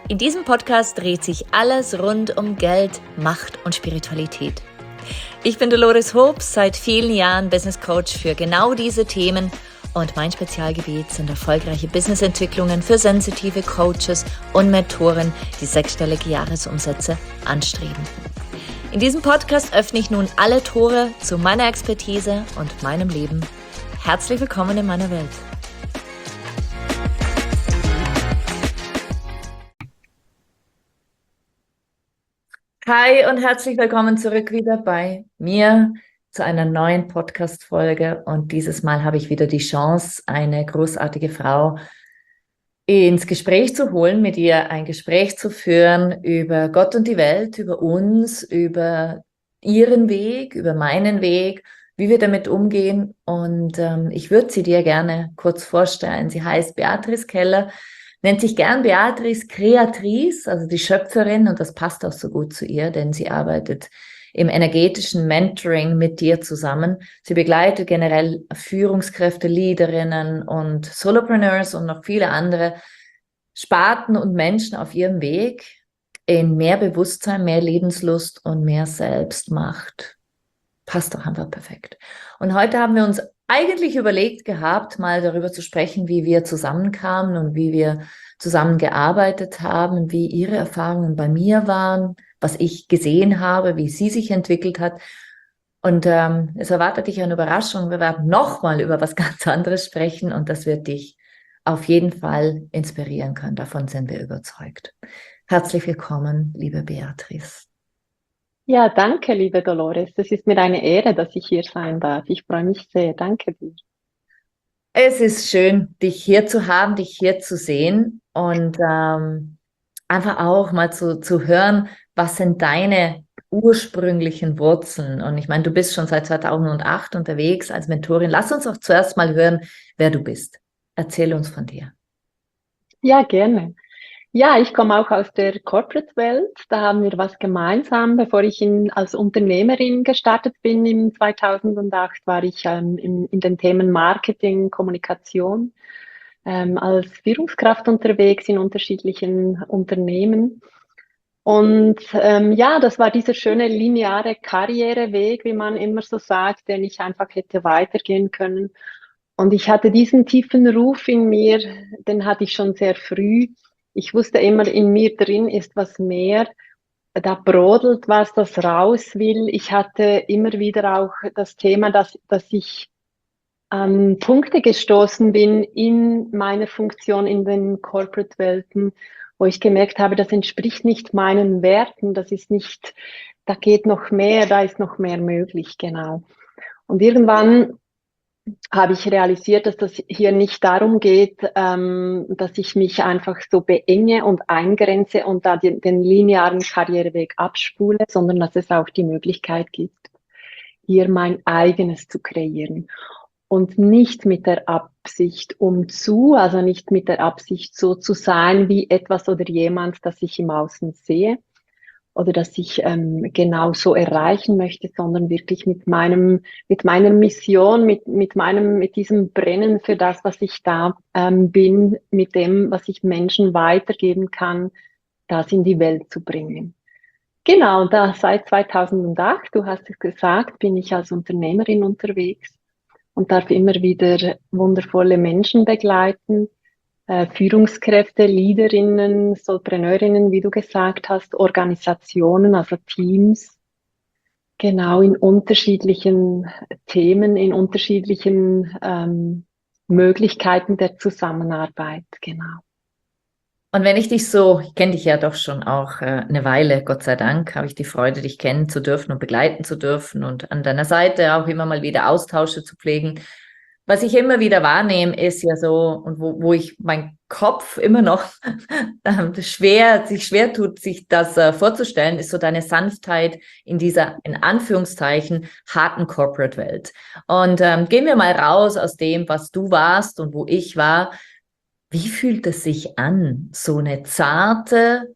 In diesem Podcast dreht sich alles rund um Geld, Macht und Spiritualität. Ich bin Dolores Hobbs, seit vielen Jahren Business Coach für genau diese Themen und mein Spezialgebiet sind erfolgreiche Businessentwicklungen für sensitive Coaches und Mentoren, die sechsstellige Jahresumsätze anstreben. In diesem Podcast öffne ich nun alle Tore zu meiner Expertise und meinem Leben. Herzlich willkommen in meiner Welt. Hi und herzlich willkommen zurück wieder bei mir zu einer neuen Podcast-Folge. Und dieses Mal habe ich wieder die Chance, eine großartige Frau ins Gespräch zu holen, mit ihr ein Gespräch zu führen über Gott und die Welt, über uns, über ihren Weg, über meinen Weg, wie wir damit umgehen. Und ich würde sie dir gerne kurz vorstellen. Sie heißt Beatrice Keller. Nennt sich gern Beatrice Creatrice, also die Schöpferin, und das passt auch so gut zu ihr, denn sie arbeitet im energetischen Mentoring mit dir zusammen. Sie begleitet generell Führungskräfte, Leaderinnen und Solopreneurs und noch viele andere Sparten und Menschen auf ihrem Weg in mehr Bewusstsein, mehr Lebenslust und mehr Selbstmacht. Passt doch einfach perfekt. Und heute haben wir uns eigentlich überlegt gehabt, mal darüber zu sprechen, wie wir zusammenkamen und wie wir zusammengearbeitet haben, wie ihre Erfahrungen bei mir waren, was ich gesehen habe, wie sie sich entwickelt hat. Und es erwartet dich eine Überraschung. Wir werden nochmal über was ganz anderes sprechen und das wird dich auf jeden Fall inspirieren können. Davon sind wir überzeugt. Herzlich willkommen, liebe Beatrice. Ja, danke, liebe Dolores. Es ist mir eine Ehre, dass ich hier sein darf. Ich freue mich sehr. Danke dir. Es ist schön, dich hier zu haben, dich hier zu sehen und einfach auch mal zu hören, was sind deine ursprünglichen Wurzeln? Und ich meine, du bist schon seit 2008 unterwegs als Mentorin. Lass uns auch zuerst mal hören, wer du bist. Erzähl uns von dir. Ja, gerne. Ja, ich komme auch aus der Corporate-Welt. Da haben wir was gemeinsam. Bevor ich als Unternehmerin gestartet bin im 2008, war ich in den Themen Marketing, Kommunikation, als Führungskraft unterwegs in unterschiedlichen Unternehmen. Und ja, das war dieser schöne lineare Karriereweg, wie man immer so sagt, den ich einfach hätte weitergehen können. Und ich hatte diesen tiefen Ruf in mir, den hatte ich schon sehr früh. Ich wusste immer, in mir drin ist was mehr. Da brodelt was, das raus will. Ich hatte immer wieder auch das Thema, dass ich an Punkte gestoßen bin in meiner Funktion in den Corporate-Welten, wo ich gemerkt habe, das entspricht nicht meinen Werten, das ist nicht, da geht noch mehr, da ist noch mehr möglich, genau. Und irgendwann habe ich realisiert, dass das hier nicht darum geht, dass ich mich einfach so beenge und eingrenze und da den linearen Karriereweg abspule, sondern dass es auch die Möglichkeit gibt, hier mein eigenes zu kreieren. Und nicht mit der Absicht also nicht mit der Absicht so zu sein wie etwas oder jemand, das ich im Außen sehe oder das ich genau so erreichen möchte, sondern wirklich mit meiner Mission, mit diesem Brennen für das, was ich da bin, mit dem, was ich Menschen weitergeben kann, das in die Welt zu bringen. Genau, da seit 2008, du hast es gesagt, bin ich als Unternehmerin unterwegs und darf immer wieder wundervolle Menschen begleiten, Führungskräfte, Leaderinnen, Solpreneurinnen, wie du gesagt hast, Organisationen, also Teams, genau in unterschiedlichen Themen, in unterschiedlichen Möglichkeiten der Zusammenarbeit, genau. Und wenn ich kenne dich ja doch schon auch eine Weile, Gott sei Dank, habe ich die Freude, dich kennen zu dürfen und begleiten zu dürfen und an deiner Seite auch immer mal wieder Austausche zu pflegen. Was ich immer wieder wahrnehme, ist ja so, und wo ich mein Kopf immer noch sich schwer tut, sich das vorzustellen, ist so deine Sanftheit in dieser, in Anführungszeichen, harten Corporate-Welt. Und gehen wir mal raus aus dem, was du warst und wo ich war. Wie fühlt es sich an, so eine zarte,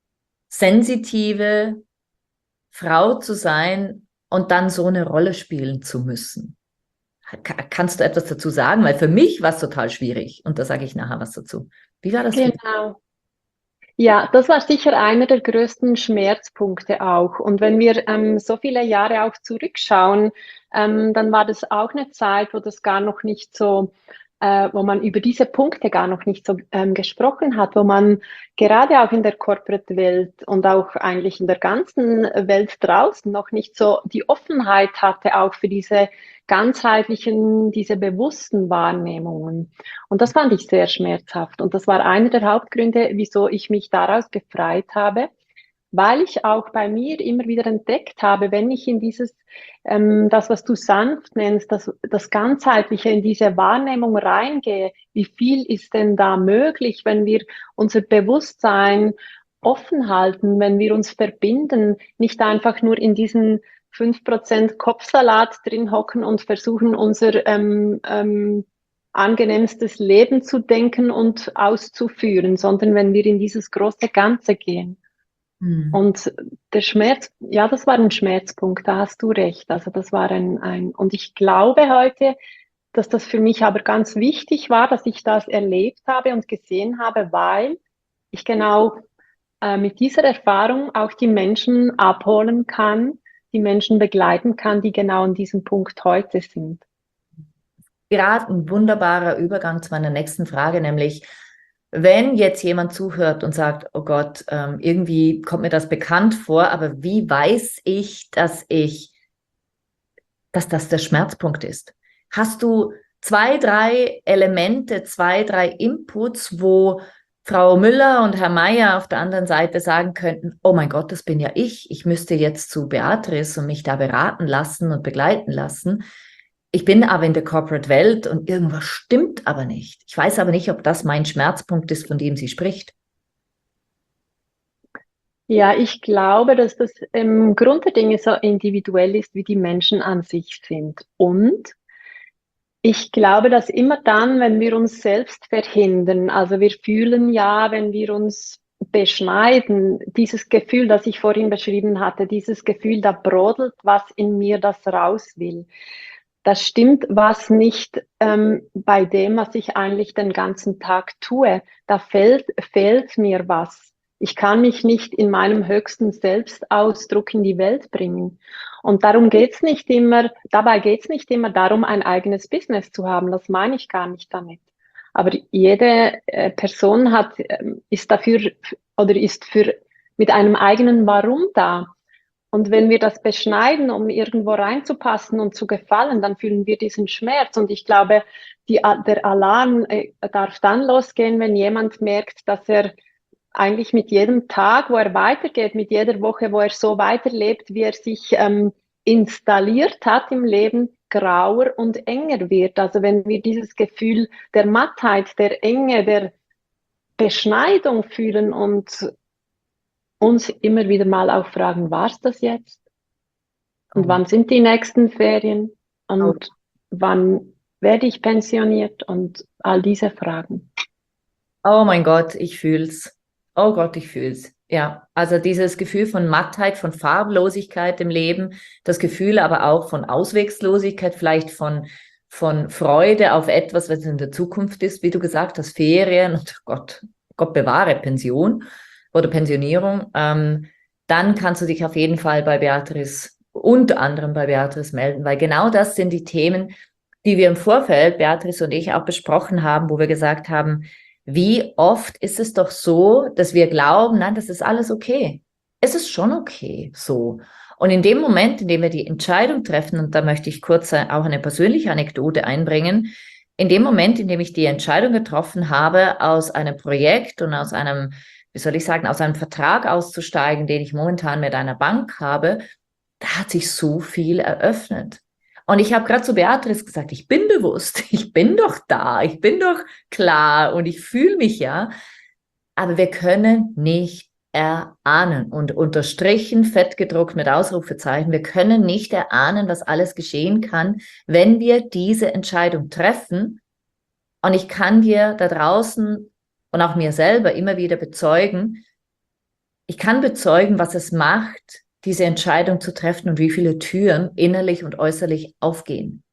sensitive Frau zu sein und dann so eine Rolle spielen zu müssen? Kannst du etwas dazu sagen? Weil für mich war es total schwierig und da sage ich nachher was dazu. Wie war das für dich? Genau. Ja, das war sicher einer der größten Schmerzpunkte auch. Und wenn wir so viele Jahre auch zurückschauen, dann war das auch eine Zeit, wo das gar noch nicht so, wo man über diese Punkte gar noch nicht so gesprochen hat, wo man gerade auch in der Corporate-Welt und auch eigentlich in der ganzen Welt draußen noch nicht so die Offenheit hatte, auch für diese ganzheitlichen, diese bewussten Wahrnehmungen. Und das fand ich sehr schmerzhaft. Und das war einer der Hauptgründe, wieso ich mich daraus befreit habe, weil ich auch bei mir immer wieder entdeckt habe, wenn ich in dieses, das, was du sanft nennst, das Ganzheitliche, in diese Wahrnehmung reingehe, wie viel ist denn da möglich, wenn wir unser Bewusstsein offen halten, wenn wir uns verbinden, nicht einfach nur in diesen 5% Kopfsalat drin hocken und versuchen, unser angenehmstes Leben zu denken und auszuführen, sondern wenn wir in dieses große Ganze gehen. Hm. Und der Schmerz, ja, das war ein Schmerzpunkt, da hast du recht. Also das war und ich glaube heute, dass das für mich aber ganz wichtig war, dass ich das erlebt habe und gesehen habe, weil ich genau mit dieser Erfahrung auch die Menschen abholen kann, die Menschen begleiten kann, die genau an diesem Punkt heute sind. Gerade ein wunderbarer Übergang zu meiner nächsten Frage, nämlich, wenn jetzt jemand zuhört und sagt, oh Gott, irgendwie kommt mir das bekannt vor, aber wie weiß ich, dass das der Schmerzpunkt ist? Hast du zwei, drei Elemente, zwei, drei Inputs, wo Frau Müller und Herr Meier auf der anderen Seite sagen könnten, oh mein Gott, das bin ja ich. Ich müsste jetzt zu Beatrice und mich da beraten lassen und begleiten lassen. Ich bin aber in der Corporate-Welt und irgendwas stimmt aber nicht. Ich weiß aber nicht, ob das mein Schmerzpunkt ist, von dem sie spricht. Ja, ich glaube, dass das im Grunde der Dinge so individuell ist, wie die Menschen an sich sind. Und ich glaube, dass immer dann, wenn wir uns selbst verhindern, also wir fühlen ja, wenn wir uns beschneiden, dieses Gefühl, das ich vorhin beschrieben hatte, dieses Gefühl, da brodelt was in mir, das raus will. Das stimmt was nicht bei dem, was ich eigentlich den ganzen Tag tue. Da fehlt mir was. Ich kann mich nicht in meinem höchsten Selbstausdruck in die Welt bringen. Und darum geht's nicht immer, dabei geht's nicht immer darum, ein eigenes Business zu haben. Das meine ich gar nicht damit. Aber jede Person ist dafür oder ist für mit einem eigenen Warum da. Und wenn wir das beschneiden, um irgendwo reinzupassen und zu gefallen, dann fühlen wir diesen Schmerz. Und ich glaube, der Alarm darf dann losgehen, wenn jemand merkt, dass er eigentlich mit jedem Tag, wo er weitergeht, mit jeder Woche, wo er so weiterlebt, wie er sich installiert hat im Leben, grauer und enger wird. Also wenn wir dieses Gefühl der Mattheit, der Enge, der Beschneidung fühlen und uns immer wieder mal auch fragen, war's das jetzt? Und Oh, wann sind die nächsten Ferien? oh. Und wann werde ich pensioniert? Und all diese Fragen. Oh mein Gott, ich fühl's. Oh Gott, ich fühl's. Ja, also dieses Gefühl von Mattheit, von Farblosigkeit im Leben, das Gefühl aber auch von Auswegslosigkeit, vielleicht von Freude auf etwas, was in der Zukunft ist, wie du gesagt hast, Ferien und Gott bewahre, Pension oder Pensionierung. Dann kannst du dich auf jeden Fall bei Beatrice, unter anderem bei Beatrice melden, weil genau das sind die Themen, die wir im Vorfeld, Beatrice und ich, auch besprochen haben, wo wir gesagt haben, wie oft ist es doch so, dass wir glauben, nein, das ist alles okay. Es ist schon okay, so. Und in dem Moment, in dem wir die Entscheidung treffen, und da möchte ich kurz auch eine persönliche Anekdote einbringen, in dem Moment, in dem ich die Entscheidung getroffen habe, aus einem Projekt und aus einem, wie soll ich sagen, aus einem Vertrag auszusteigen, den ich momentan mit einer Bank habe, da hat sich so viel eröffnet. Und ich habe gerade zu Beatrice gesagt, ich bin bewusst, ich bin doch da, ich bin doch klar und ich fühle mich ja, aber wir können nicht erahnen und unterstrichen, fett gedruckt mit Ausrufezeichen, wir können nicht erahnen, was alles geschehen kann, wenn wir diese Entscheidung treffen. Und ich kann dir da draußen und auch mir selber immer wieder bezeugen, ich kann bezeugen, was es macht, diese Entscheidung zu treffen und wie viele Türen innerlich und äußerlich aufgehen.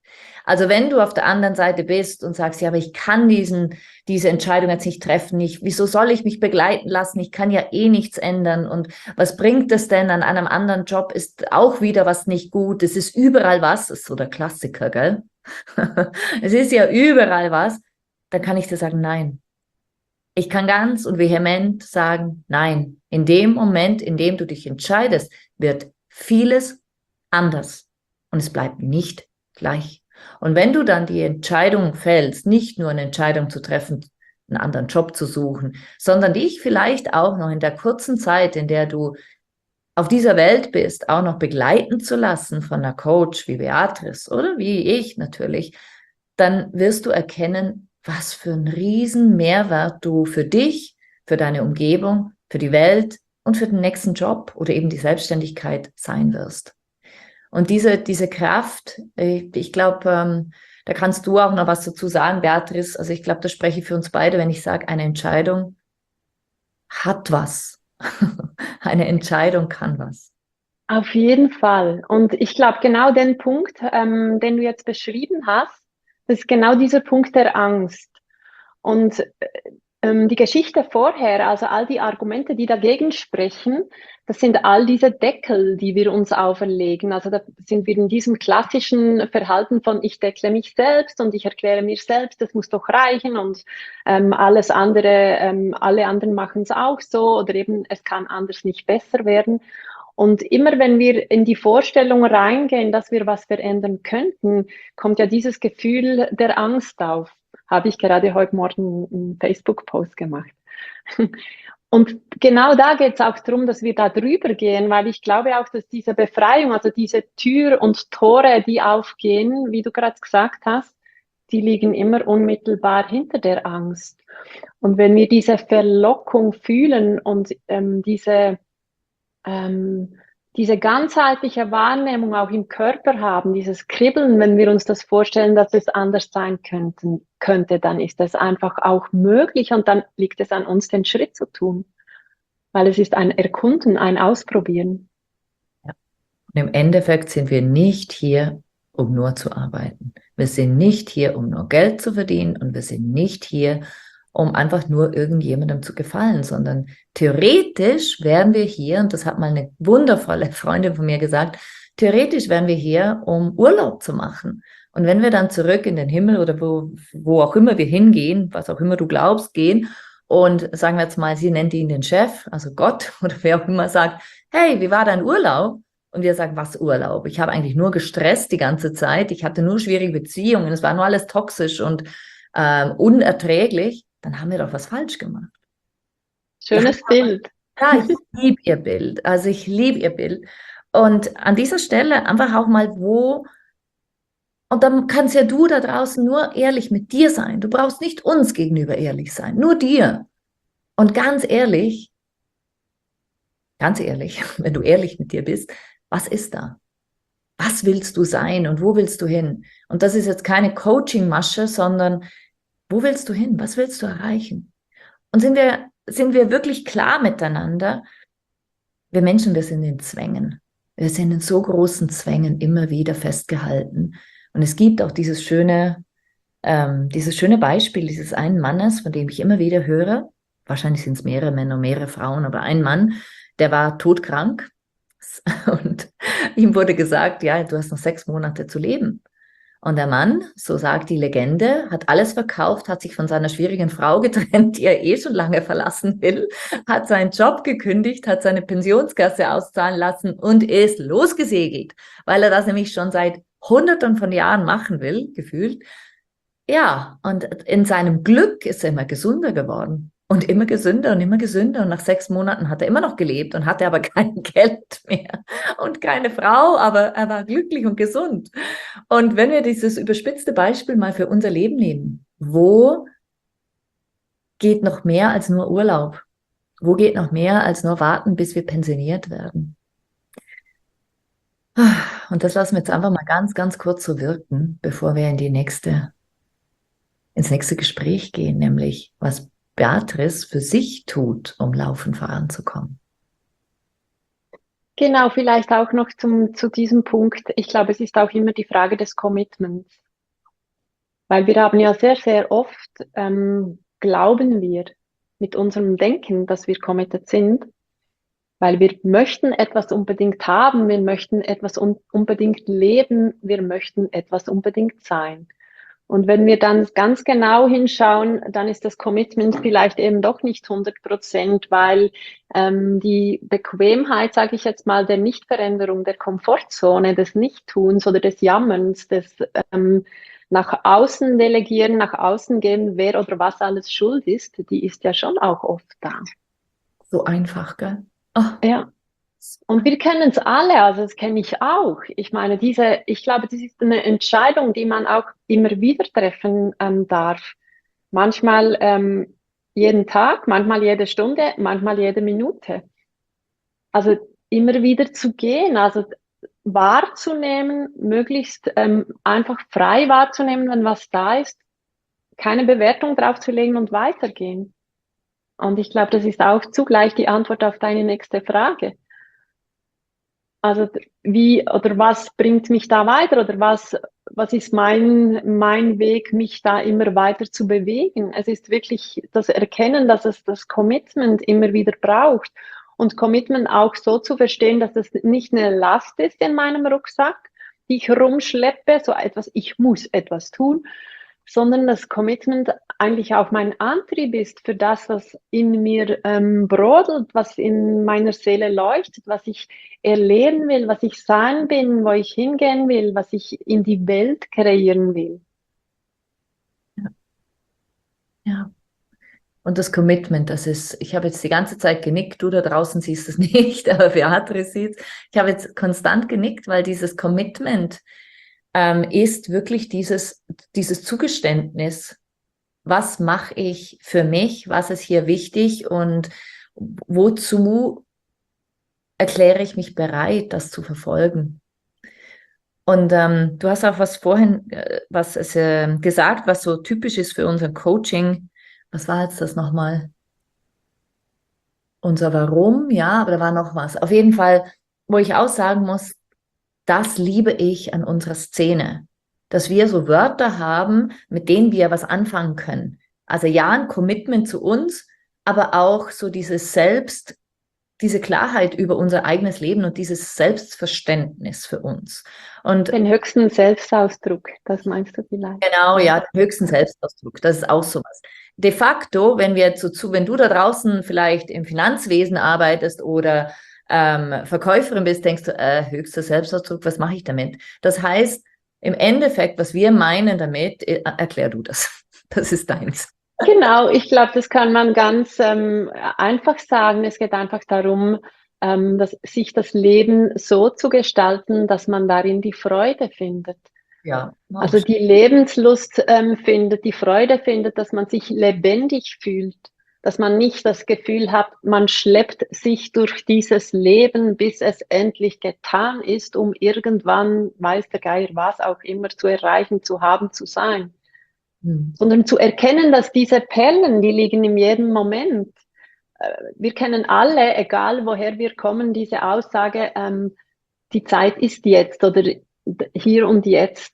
Also wenn du auf der anderen Seite bist und sagst, ja, aber ich kann diese Entscheidung jetzt nicht treffen, wieso soll ich mich begleiten lassen? Ich kann ja eh nichts ändern. Und was bringt es denn an einem anderen Job? Ist auch wieder was nicht gut. Es ist überall was. Das ist so der Klassiker, gell? Es ist ja überall was. Dann kann ich dir sagen, nein. Ich kann ganz und vehement sagen, nein. In dem Moment, in dem du dich entscheidest, wird vieles anders. Und es bleibt nicht gleich. Und wenn du dann die Entscheidung fällst, nicht nur eine Entscheidung zu treffen, einen anderen Job zu suchen, sondern dich vielleicht auch noch in der kurzen Zeit, in der du auf dieser Welt bist, auch noch begleiten zu lassen von einer Coach wie Beatrice oder wie ich natürlich, dann wirst du erkennen, was für einen riesen Mehrwert du für dich, für deine Umgebung, für die Welt und für den nächsten Job oder eben die Selbstständigkeit sein wirst. Und diese Kraft, ich glaube, da kannst du auch noch was dazu sagen, Beatrice. Also ich glaube, das spreche ich für uns beide, wenn ich sage, eine Entscheidung hat was. Eine Entscheidung kann was. Auf jeden Fall. Und ich glaube, genau den Punkt, den du jetzt beschrieben hast, das ist genau dieser Punkt der Angst. Und die Geschichte vorher, also all die Argumente, die dagegen sprechen, das sind all diese Deckel, die wir uns auferlegen. Also da sind wir in diesem klassischen Verhalten von ich deckle mich selbst und ich erkläre mir selbst, das muss doch reichen und alles andere, alle anderen machen es auch so oder eben es kann anders nicht besser werden. Und immer wenn wir in die Vorstellung reingehen, dass wir was verändern könnten, kommt ja dieses Gefühl der Angst auf. Habe ich gerade heute Morgen einen Facebook-Post gemacht. Und genau da geht es auch darum, dass wir da drüber gehen, weil ich glaube auch, dass diese Befreiung, also diese Tür und Tore, die aufgehen, wie du gerade gesagt hast, die liegen immer unmittelbar hinter der Angst. Und wenn wir diese Verlockung fühlen und ähm, diese ganzheitliche Wahrnehmung auch im Körper haben, dieses Kribbeln, wenn wir uns das vorstellen, dass es anders sein könnte, dann ist das einfach auch möglich und dann liegt es an uns, den Schritt zu tun, weil es ist ein Erkunden, ein Ausprobieren. Ja. Und im Endeffekt sind wir nicht hier, um nur zu arbeiten. Wir sind nicht hier, um nur Geld zu verdienen und wir sind nicht hier, um einfach nur irgendjemandem zu gefallen, sondern theoretisch wären wir hier, und das hat mal eine wundervolle Freundin von mir gesagt, theoretisch wären wir hier, um Urlaub zu machen. Und wenn wir dann zurück in den Himmel oder wo auch immer wir hingehen, was auch immer du glaubst, gehen und sagen wir jetzt mal, sie nennt ihn den Chef, also Gott oder wer auch immer sagt, hey, wie war dein Urlaub? Und wir sagen, was Urlaub? Ich habe eigentlich nur gestresst die ganze Zeit. Ich hatte nur schwierige Beziehungen. Es war nur alles toxisch und unerträglich. Dann haben wir doch was falsch gemacht. Schönes Bild. Ja, ich liebe ihr Bild. Also ich liebe ihr Bild. Und an dieser Stelle einfach auch mal und dann kannst ja du da draußen nur ehrlich mit dir sein. Du brauchst nicht uns gegenüber ehrlich sein, nur dir. Und ganz ehrlich, wenn du ehrlich mit dir bist, was ist da? Was willst du sein und wo willst du hin? Und das ist jetzt keine Coaching-Masche, sondern wo willst du hin? Was willst du erreichen? Und sind wir wirklich klar miteinander? Wir Menschen, wir sind in Zwängen. Wir sind in so großen Zwängen immer wieder festgehalten. Und es gibt auch dieses schöne Beispiel dieses einen Mannes, von dem ich immer wieder höre. Wahrscheinlich sind es mehrere Männer, mehrere Frauen, aber ein Mann, der war todkrank. Und ihm wurde gesagt, ja, du hast noch 6 Monate zu leben. Und der Mann, so sagt die Legende, hat alles verkauft, hat sich von seiner schwierigen Frau getrennt, die er eh schon lange verlassen will, hat seinen Job gekündigt, hat seine Pensionskasse auszahlen lassen und ist losgesegelt, weil er das nämlich schon seit Hunderten von Jahren machen will, gefühlt. Ja, und in seinem Glück ist er immer gesunder geworden. Und immer gesünder und immer gesünder. Und nach 6 Monaten hat er immer noch gelebt und hatte aber kein Geld mehr und keine Frau, aber er war glücklich und gesund. Und wenn wir dieses überspitzte Beispiel mal für unser Leben nehmen, wo geht noch mehr als nur Urlaub? Wo geht noch mehr als nur warten, bis wir pensioniert werden? Und das lassen wir jetzt einfach mal ganz, ganz kurz so wirken, bevor wir ins nächste Gespräch gehen, nämlich was Beatrice für sich tut, um laufend voranzukommen. Genau, vielleicht auch noch zu diesem Punkt. Ich glaube, es ist auch immer die Frage des Commitments. Weil wir haben ja sehr, sehr oft, glauben wir mit unserem Denken, dass wir committed sind, weil wir möchten etwas unbedingt haben, wir möchten etwas unbedingt leben, wir möchten etwas unbedingt sein. Und wenn wir dann ganz genau hinschauen, dann ist das Commitment vielleicht eben doch nicht 100%, weil die Bequemheit, sage ich jetzt mal, der Nichtveränderung, der Komfortzone, des Nichttuns oder des Jammerns, des nach außen delegieren, nach außen gehen, wer oder was alles schuld ist, die ist ja schon auch oft da. So einfach, gell? Oh, Ja. Und wir kennen es alle, also das kenne ich auch. Ich meine, ich glaube, das ist eine Entscheidung, die man auch immer wieder treffen darf. Manchmal jeden Tag, manchmal jede Stunde, manchmal jede Minute. Also immer wieder zu gehen, also wahrzunehmen, möglichst einfach frei wahrzunehmen, wenn was da ist, keine Bewertung draufzulegen und weitergehen. Und ich glaube, das ist auch zugleich die Antwort auf deine nächste Frage. Also wie oder was bringt mich da weiter oder was ist mein Weg, mich da immer weiter zu bewegen? Es ist wirklich das Erkennen, dass es das Commitment immer wieder braucht und Commitment auch so zu verstehen, dass es nicht eine Last ist in meinem Rucksack, die ich rumschleppe, so etwas, ich muss etwas tun, sondern das Commitment eigentlich auch mein Antrieb ist für das, was in mir brodelt, was in meiner Seele leuchtet, was ich erleben will, was ich sein bin, wo ich hingehen will, was ich in die Welt kreieren will. ja. Ja. Und das Commitment, das ist, ich habe jetzt die ganze Zeit genickt, du da draußen siehst es nicht, aber Beatrice sieht es. Ich habe jetzt konstant genickt, weil dieses Commitment ist wirklich dieses Zugeständnis. Was mache ich für mich? Was ist hier wichtig? Und wozu erkläre ich mich bereit, das zu verfolgen? Und du hast auch was vorhin gesagt, was so typisch ist für unser Coaching. Was war jetzt das nochmal? Unser Warum, ja, aber da war noch was. Auf jeden Fall, wo ich auch sagen muss, das liebe ich an unserer Szene, dass wir so Wörter haben, mit denen wir was anfangen können. Also ja, ein Commitment zu uns, aber auch so diese Klarheit über unser eigenes Leben und dieses Selbstverständnis für uns. Und Den höchsten Selbstausdruck, das meinst du vielleicht? genau, Ja. ja, den höchsten Selbstausdruck, das ist auch sowas. De facto, wenn du da draußen vielleicht im Finanzwesen arbeitest oder Verkäuferin bist, denkst du, höchster Selbstausdruck, was mache ich damit? Das heißt, im Endeffekt, was wir meinen damit, erklär du das. Das ist deins. Genau, ich glaube, das kann man ganz einfach sagen. Es geht einfach darum, sich das Leben so zu gestalten, dass man darin die Freude findet. Ja, Also die Lebenslust findet, die Freude findet, dass man sich lebendig fühlt, dass man nicht das Gefühl hat, man schleppt sich durch dieses Leben, bis es endlich getan ist, um irgendwann, weiß der Geier was auch immer, zu erreichen, zu haben, zu sein. Sondern zu erkennen, dass diese Perlen, die liegen in jedem Moment. Wir kennen alle, egal woher wir kommen, diese Aussage, die Zeit ist jetzt oder hier und jetzt.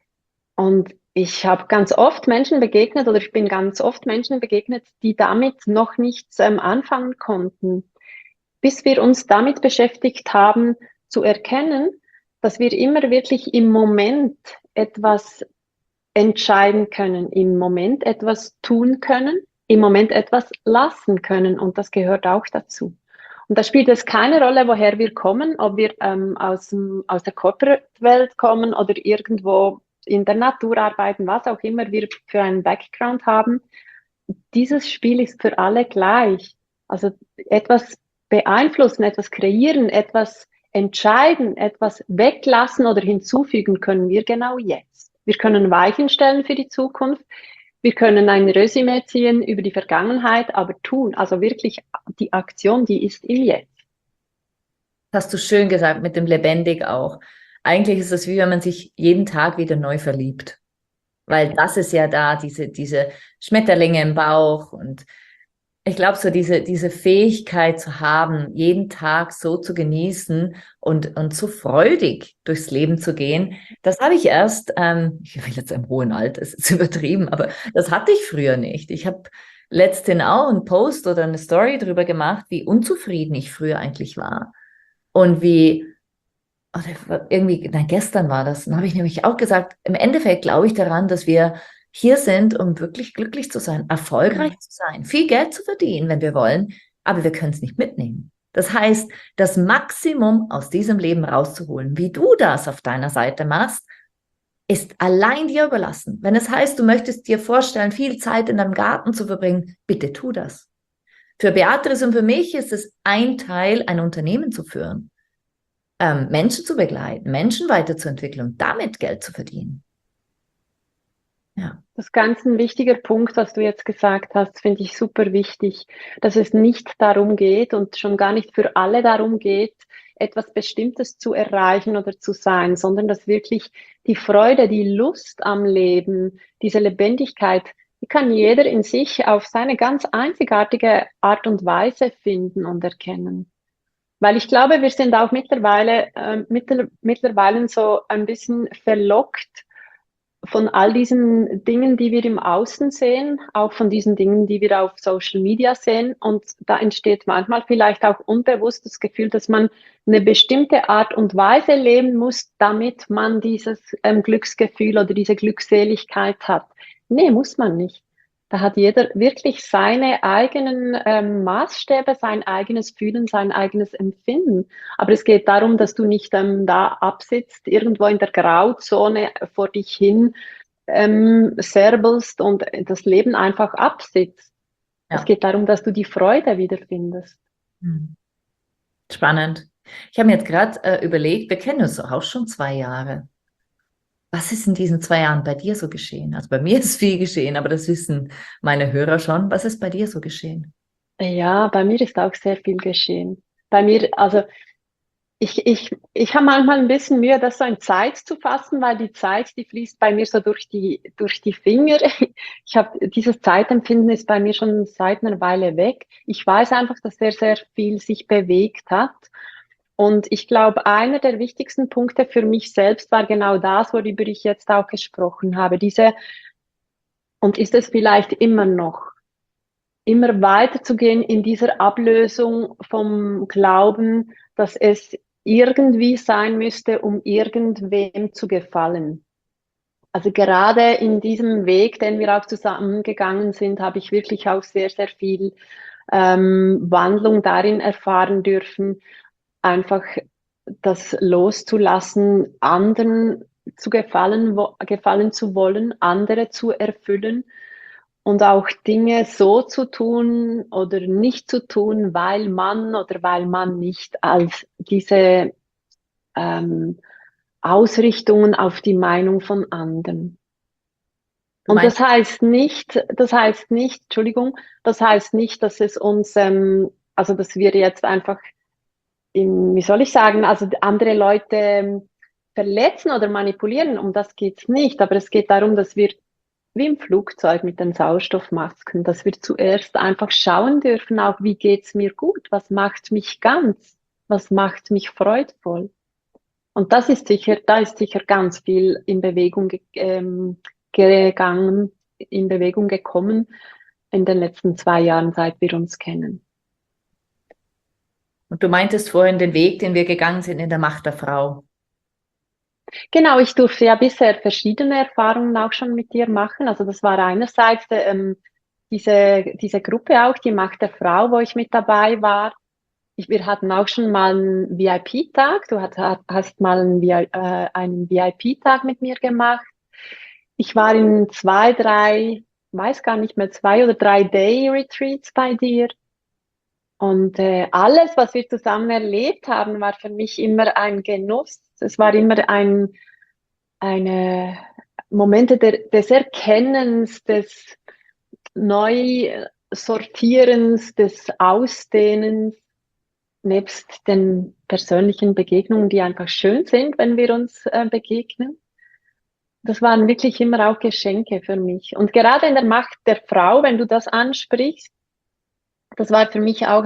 Und ich habe ganz oft Menschen begegnet oder ich bin ganz oft Menschen begegnet, die damit noch nichts anfangen konnten, bis wir uns damit beschäftigt haben, zu erkennen, dass wir immer wirklich im Moment etwas entscheiden können, im Moment etwas tun können, im Moment etwas lassen können. Und das gehört auch dazu. Und da spielt es keine Rolle, woher wir kommen, ob wir aus der Corporate-Welt kommen oder irgendwo in der Natur arbeiten, was auch immer wir für einen Background haben. Dieses Spiel ist für alle gleich. Also etwas beeinflussen, etwas kreieren, etwas entscheiden, etwas weglassen oder hinzufügen können wir genau jetzt. Wir können Weichen stellen für die Zukunft. Wir können ein Resümee ziehen über die Vergangenheit, aber tun, also wirklich die Aktion, die ist im Jetzt. Das hast du schön gesagt, mit dem lebendig auch. Eigentlich ist es wie wenn man sich jeden Tag wieder neu verliebt. Weil das ist ja da, diese Schmetterlinge im Bauch und Ich glaube, so diese Fähigkeit zu haben, jeden Tag so zu genießen und so freudig durchs Leben zu gehen, das habe ich erst, ich will jetzt im hohen Alter, es ist übertrieben, aber das hatte ich früher nicht. Ich habe letztens auch einen Post oder eine Story darüber gemacht, wie unzufrieden ich früher eigentlich war. Und wie, oder irgendwie, nein, gestern war das, dann habe ich nämlich auch gesagt, im Endeffekt glaube ich daran, dass wir hier sind, um wirklich glücklich zu sein, erfolgreich Mhm. zu sein, viel Geld zu verdienen, wenn wir wollen, aber wir können es nicht mitnehmen. Das heißt, das Maximum aus diesem Leben rauszuholen, wie du das auf deiner Seite machst, ist allein dir überlassen. Wenn es heißt, du möchtest dir vorstellen, viel Zeit in deinem Garten zu verbringen, bitte tu das. Für Beatrice und für mich ist es ein Teil, ein Unternehmen zu führen, Menschen zu begleiten, Menschen weiterzuentwickeln und damit Geld zu verdienen. Ja. Das ist ganz ein wichtiger Punkt, was du jetzt gesagt hast, finde ich super wichtig, dass es nicht darum geht und schon gar nicht für alle darum geht, etwas Bestimmtes zu erreichen oder zu sein, sondern dass wirklich die Freude, die Lust am Leben, diese Lebendigkeit, die kann jeder in sich auf seine ganz einzigartige Art und Weise finden und erkennen. Weil ich glaube, wir sind auch mittlerweile so ein bisschen verlockt von all diesen Dingen, die wir im Außen sehen, auch von diesen Dingen, die wir auf Social Media sehen. Und da entsteht manchmal vielleicht auch unbewusst das Gefühl, dass man eine bestimmte Art und Weise leben muss, damit man dieses Glücksgefühl oder diese Glückseligkeit hat. Nee, muss man nicht. Da hat jeder wirklich seine eigenen Maßstäbe, sein eigenes Fühlen, sein eigenes Empfinden. Aber es geht darum, dass du nicht da absitzt, irgendwo in der Grauzone vor dich hin serbelst und das Leben einfach absitzt. Es Ja. geht darum, dass du die Freude wiederfindest. Hm. Spannend. Ich habe mir jetzt gerade überlegt, wir kennen uns doch auch schon 2 Jahre. Was ist in diesen 2 Jahren bei dir so geschehen? Also bei mir ist viel geschehen, aber das wissen meine Hörer schon. Was ist bei dir so geschehen? Ja, bei mir ist auch sehr viel geschehen. Bei mir, also ich habe manchmal ein bisschen Mühe, das so in Zeit zu fassen, weil die Zeit, die fließt bei mir so durch die Finger. Ich habe dieses Zeitempfinden ist bei mir schon seit einer Weile weg. Ich weiß einfach, dass sehr, sehr viel sich bewegt hat. Und ich glaube, einer der wichtigsten Punkte für mich selbst war genau das, worüber ich jetzt auch gesprochen habe. Und ist es vielleicht immer noch, immer weiterzugehen in dieser Ablösung vom Glauben, dass es irgendwie sein müsste, um irgendwem zu gefallen. Also gerade in diesem Weg, den wir auch zusammengegangen sind, habe ich wirklich auch sehr, sehr viel Wandlung darin erfahren dürfen, einfach das loszulassen, anderen zu gefallen zu wollen, andere zu erfüllen und auch Dinge so zu tun oder nicht zu tun, weil man oder weil man nicht als diese ähm, Ausrichtungen auf die Meinung von anderen. Du Und meinst, Entschuldigung, das heißt nicht, dass es uns, also dass wir jetzt einfach wie soll ich sagen, also andere Leute verletzen oder manipulieren, um das geht's nicht. Aber es geht darum, dass wir wie im Flugzeug mit den Sauerstoffmasken, dass wir zuerst einfach schauen dürfen, auch wie geht's mir gut, was macht mich ganz, was macht mich freudvoll. Und da ist sicher ganz viel in Bewegung gegangen, in Bewegung gekommen in den letzten 2 Jahren, seit wir uns kennen. und du meintest vorhin den Weg, den wir gegangen sind in der Macht der Frau. Genau, ich durfte ja bisher verschiedene Erfahrungen auch schon mit dir machen. Also das war einerseits diese Gruppe auch, die Macht der Frau, wo ich mit dabei war. Wir hatten auch schon mal einen VIP-Tag. Hast mal einen VIP-Tag mit mir gemacht. Ich war in zwei, drei, weiß gar nicht mehr, 2 oder 3 Day-Retreats bei dir. Und alles, was wir zusammen erlebt haben, war für mich immer ein Genuss. Es war immer eine Momente des Erkennens, des Neusortierens, des Ausdehnens, nebst den persönlichen Begegnungen, die einfach schön sind, wenn wir uns begegnen. Das waren wirklich immer auch Geschenke für mich. Und gerade in der Macht der Frau, wenn du das ansprichst, das war für mich auch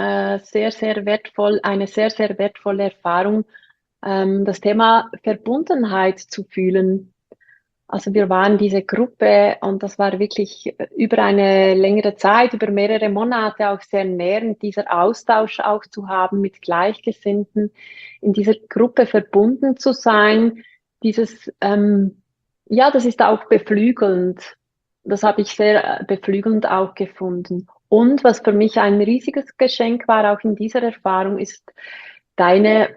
eine sehr, sehr wertvolle Erfahrung, das Thema Verbundenheit zu fühlen. Also wir waren diese Gruppe und das war wirklich über eine längere Zeit, über mehrere Monate auch sehr nährend, dieser Austausch auch zu haben mit Gleichgesinnten, in dieser Gruppe verbunden zu sein. Dieses, ja, das ist auch beflügelnd. Das habe ich sehr beflügelnd auch gefunden. Und was für mich ein riesiges Geschenk war, auch in dieser Erfahrung, ist deine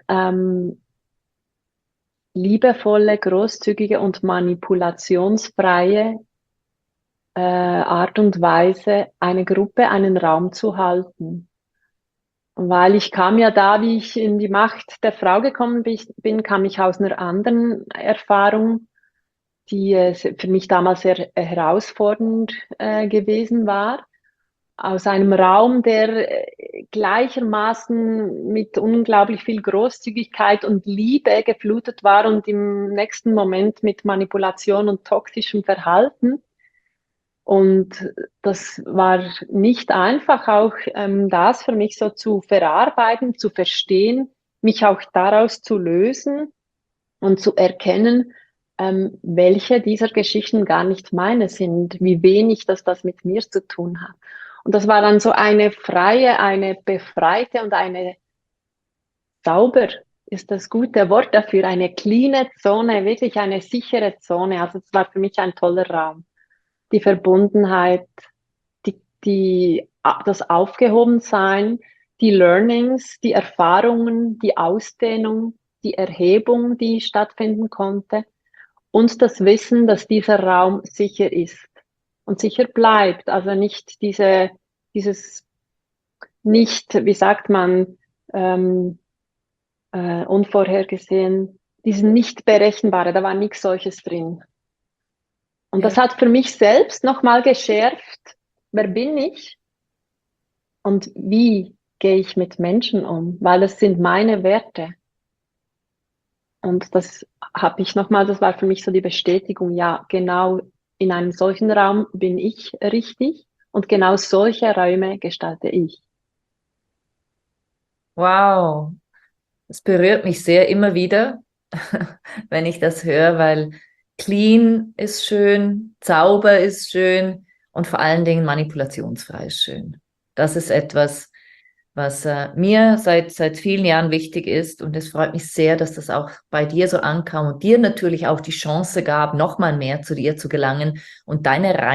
liebevolle, großzügige und manipulationsfreie Art und Weise, eine Gruppe einen Raum zu halten. Weil ich kam ja da, wie ich in die Macht der Frau gekommen bin, kam ich aus einer anderen Erfahrung, die für mich damals sehr herausfordernd gewesen war. Aus einem Raum, der gleichermaßen mit unglaublich viel Großzügigkeit und Liebe geflutet war und im nächsten Moment mit Manipulation und toxischem Verhalten. Und das war nicht einfach, auch das für mich so zu verarbeiten, zu verstehen, mich auch daraus zu lösen und zu erkennen, welche dieser Geschichten gar nicht meine sind, wie wenig das mit mir zu tun hat. Und das war dann so eine freie, eine befreite und eine sauber, ist das gute Wort dafür, eine cleane Zone, wirklich eine sichere Zone. Also es war für mich ein toller Raum. Die Verbundenheit, das Aufgehobensein, die Learnings, die Erfahrungen, die Ausdehnung, die Erhebung, die stattfinden konnte und das Wissen, dass dieser Raum sicher ist und sicher bleibt. Also nicht dieses nicht, wie sagt man, ähm, unvorhergesehen, diesen nicht berechenbare, da war nichts solches drin. Und Ja. das hat für mich selbst nochmal geschärft, wer bin ich und wie gehe ich mit Menschen um, weil es sind meine Werte. Und das habe ich nochmal, das war für mich so die Bestätigung, ja, genau in einem solchen Raum bin ich richtig und genau solche Räume gestalte ich. Wow, es berührt mich sehr immer wieder, wenn ich das höre, weil clean ist schön, sauber ist schön und vor allen Dingen manipulationsfrei ist schön. Das ist etwas, was mir seit vielen Jahren wichtig ist und es freut mich sehr, dass das auch bei dir so ankam und dir natürlich auch die Chance gab, nochmal mehr zu dir zu gelangen und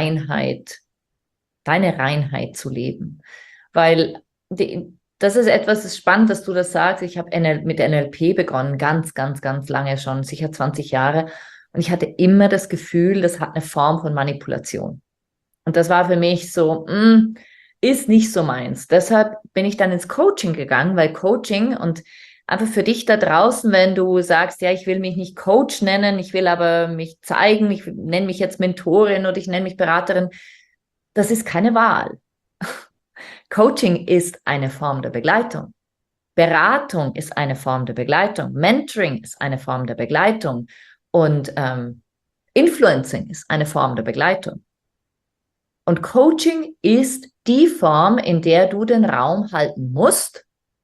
deine Reinheit zu leben. Weil das ist etwas, das ist spannend, dass du das sagst. Ich habe mit NLP begonnen, ganz, ganz, ganz lange schon, sicher 20 Jahre. Und ich hatte immer das Gefühl, das hat eine Form von Manipulation. Und das war für mich so, ist nicht so meins. Deshalb bin ich dann ins Coaching gegangen, weil Coaching und einfach für dich da draußen, wenn du sagst, ja, ich will mich nicht Coach nennen, ich will aber mich zeigen, ich nenne mich jetzt Mentorin oder ich nenne mich Beraterin, das ist keine Wahl. Coaching ist eine Form der Begleitung. Beratung ist eine Form der Begleitung. Mentoring ist eine Form der Begleitung. Und Influencing ist eine Form der Begleitung. Und Coaching ist die Form, in der du den Raum halten musst,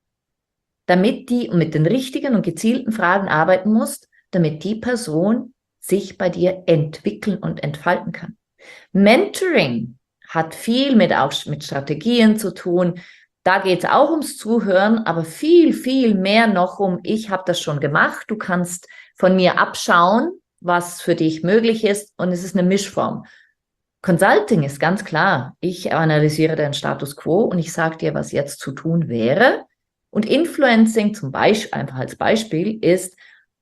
damit die mit den richtigen und gezielten Fragen arbeiten musst, damit die Person sich bei dir entwickeln und entfalten kann. Mentoring hat viel auch mit Strategien zu tun. Da geht es auch ums Zuhören, aber viel, viel mehr noch um, ich habe das schon gemacht, du kannst von mir abschauen, was für dich möglich ist und es ist eine Mischform. Consulting ist ganz klar, ich analysiere den Status quo und ich sage dir, was jetzt zu tun wäre. Und Influencing zum Beispiel, einfach als Beispiel, ist,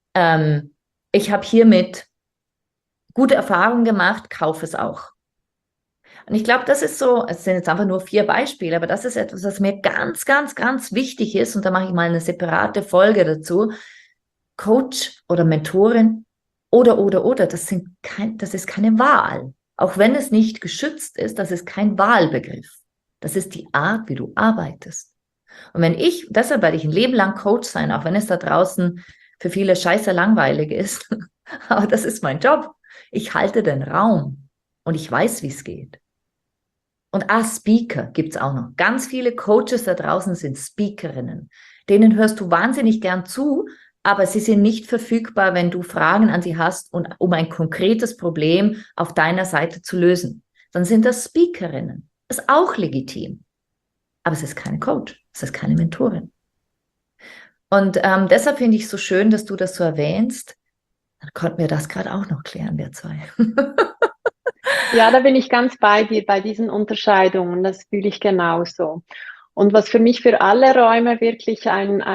ich habe hiermit gute Erfahrungen gemacht, kaufe es auch. Und ich glaube, das ist so, es sind jetzt einfach nur 4 Beispiele, aber das ist etwas, was mir ganz, ganz, ganz wichtig ist. Und da mache ich mal eine separate Folge dazu. Coach oder Mentorin oder, das ist keine Wahl. Auch wenn es nicht geschützt ist, das ist kein Wahlbegriff. Das ist die Art, wie du arbeitest. Und deshalb werde ich ein Leben lang Coach sein, auch wenn es da draußen für viele scheiße langweilig ist. Aber das ist mein Job. Ich halte den Raum und ich weiß, wie es geht. Und Speaker gibt es auch noch. Ganz viele Coaches da draußen sind Speakerinnen. Denen hörst du wahnsinnig gern zu, aber sie sind nicht verfügbar, wenn du Fragen an sie hast und um ein konkretes Problem auf deiner Seite zu lösen. Dann sind das Speakerinnen. Ist auch legitim. Aber es ist kein Coach, es ist keine Mentorin. Und deshalb finde ich es so schön, dass du das so erwähnst. Dann konnten wir das gerade auch noch klären, wir zwei. Ja, da bin ich ganz bei dir bei diesen Unterscheidungen. Das fühle ich genauso. Und was für mich für alle Räume wirklich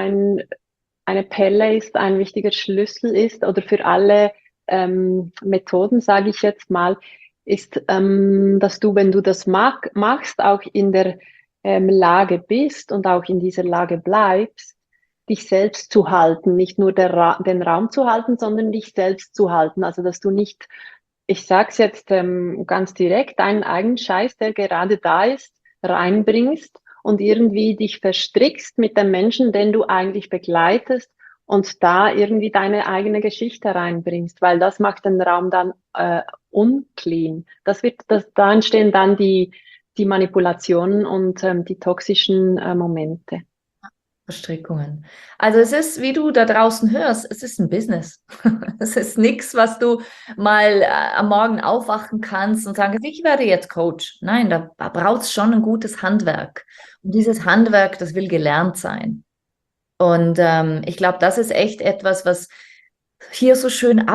eine Pelle ist, ein wichtiger Schlüssel ist, oder für alle Methoden, sage ich jetzt mal, ist, dass du, wenn du das machst, auch in der Lage bist und auch in dieser Lage bleibst, dich selbst zu halten, nicht nur den Raum zu halten, sondern dich selbst zu halten. Also, dass du nicht, ich sage es jetzt ganz direkt, deinen eigenen Scheiß, der gerade da ist, reinbringst und irgendwie dich verstrickst mit dem Menschen, den du eigentlich begleitest und da irgendwie deine eigene Geschichte reinbringst, weil das macht den Raum dann unclean. Da entstehen dann die Manipulationen und die toxischen Momente. Verstrickungen. Also es ist, wie du da draußen hörst, es ist ein Business. Es ist nichts, was du mal am Morgen aufwachen kannst und sagen, ich werde jetzt Coach. Nein, da braucht es schon ein gutes Handwerk. Und dieses Handwerk, das will gelernt sein. Und ich glaube, das ist echt etwas, was hier so schön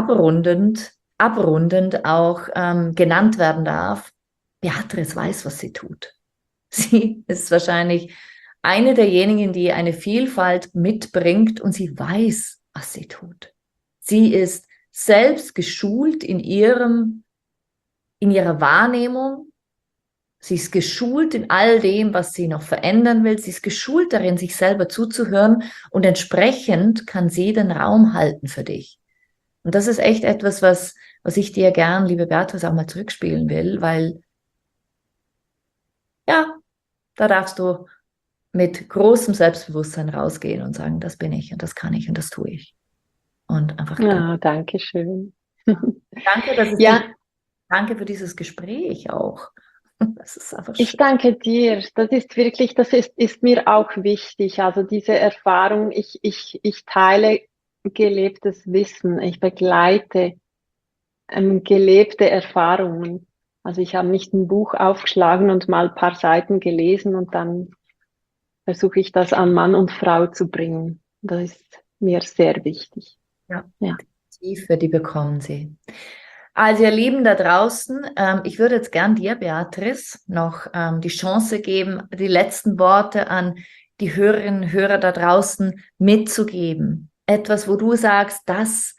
abrundend auch genannt werden darf. Beatrice weiß, was sie tut. Sie ist wahrscheinlich eine derjenigen, die eine Vielfalt mitbringt und sie weiß, was sie tut. Sie ist selbst geschult in ihrer Wahrnehmung. Sie ist geschult in all dem, was sie noch verändern will. Sie ist geschult darin, sich selber zuzuhören und entsprechend kann sie den Raum halten für dich. Und das ist echt etwas, was ich dir gern, liebe Beatrice, auch mal zurückspielen will, weil ja, da darfst du mit großem Selbstbewusstsein rausgehen und sagen, das bin ich und das kann ich und das tue ich. Und einfach Ja, danke schön. danke, Ja, danke für dieses Gespräch auch. Das ist einfach ich schön. danke dir. Das ist wirklich, ist mir auch wichtig. Also diese Erfahrung, ich teile gelebtes Wissen. Ich begleite gelebte Erfahrungen. Also ich habe nicht ein Buch aufgeschlagen und mal ein paar Seiten gelesen und dann versuche ich das an Mann und Frau zu bringen. Das ist mir sehr wichtig. Ja, Ja. die Tiefe, die bekommen sie. Also ihr Lieben da draußen, ich würde jetzt gern dir, Beatrice, noch die Chance geben, die letzten Worte an die Hörerinnen und Hörer da draußen mitzugeben. Etwas, wo du sagst, das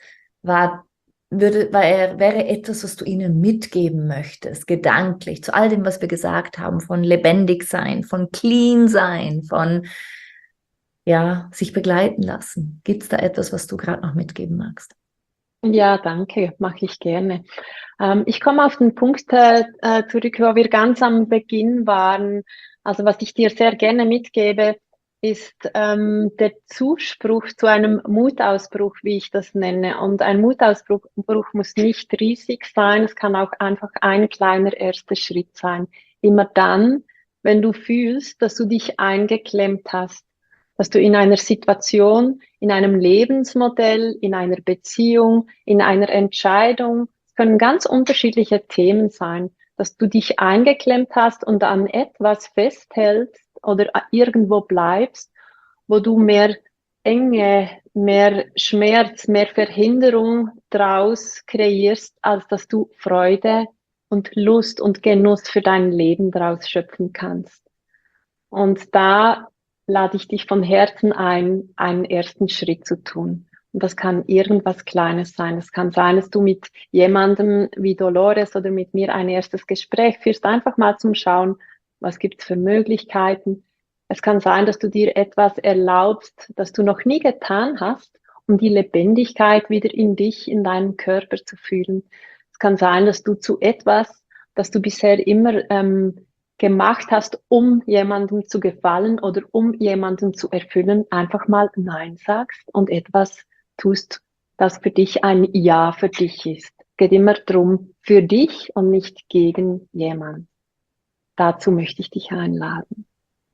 wäre etwas, was du ihnen mitgeben möchtest, gedanklich, zu all dem, was wir gesagt haben, von lebendig sein, von clean sein, von ja, sich begleiten lassen. Gibt es da etwas, was du gerade noch mitgeben magst? Ja, danke, mache ich gerne. Ich komme auf den Punkt zurück, wo wir ganz am Beginn waren. Also was ich dir sehr gerne mitgebe, ist der Zuspruch zu einem Mutausbruch, wie ich das nenne. Und ein Mutausbruch muss nicht riesig sein, es kann auch einfach ein kleiner erster Schritt sein. Immer dann, wenn du fühlst, dass du dich eingeklemmt hast, dass du in einer Situation, in einem Lebensmodell, in einer Beziehung, in einer Entscheidung, es können ganz unterschiedliche Themen sein, dass du dich eingeklemmt hast und an etwas festhältst oder irgendwo bleibst, wo du mehr Enge, mehr Schmerz, mehr Verhinderung draus kreierst, als dass du Freude und Lust und Genuss für dein Leben draus schöpfen kannst. Und da lade ich dich von Herzen ein, einen ersten Schritt zu tun. Und das kann irgendwas Kleines sein. Es kann sein, dass du mit jemandem wie Dolores oder mit mir ein erstes Gespräch führst, einfach mal zum Schauen, was gibt's für Möglichkeiten. Es kann sein, dass du dir etwas erlaubst, das du noch nie getan hast, um die Lebendigkeit wieder in dich, in deinem Körper zu fühlen. Es kann sein, dass du zu etwas, das du bisher immer gemacht hast, um jemandem zu gefallen oder um jemanden zu erfüllen, einfach mal Nein sagst und etwas tust, das für dich ein Ja für dich ist. Geht immer drum für dich und nicht gegen jemand. dazu möchte ich dich einladen.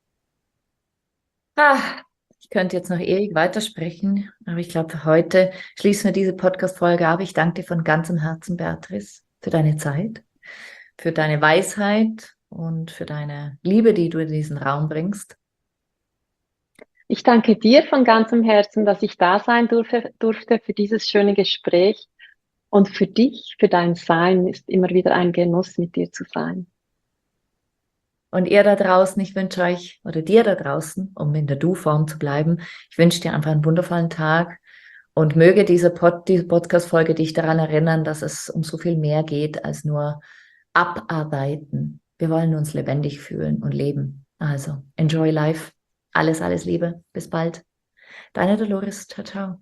Ah, ich könnte jetzt noch ewig weitersprechen, aber ich glaube, für heute schließen wir diese Podcast-Folge ab. Ich danke dir von ganzem Herzen, Beatrice, für deine Zeit, für deine Weisheit und für deine Liebe, die du in diesen Raum bringst. Ich danke dir von ganzem Herzen, dass ich da sein durfte für dieses schöne Gespräch. Und für dich, für dein Sein ist immer wieder ein Genuss, mit dir zu sein. Und ihr da draußen, ich wünsche euch, oder dir da draußen, um in der Du-Form zu bleiben, ich wünsche dir einfach einen wundervollen Tag und möge diese Podcast-Folge dich daran erinnern, dass es um so viel mehr geht als nur abarbeiten. Wir wollen uns lebendig fühlen und leben. Also, enjoy life. Alles, alles Liebe. Bis bald. Deine Dolores. Ciao, ciao.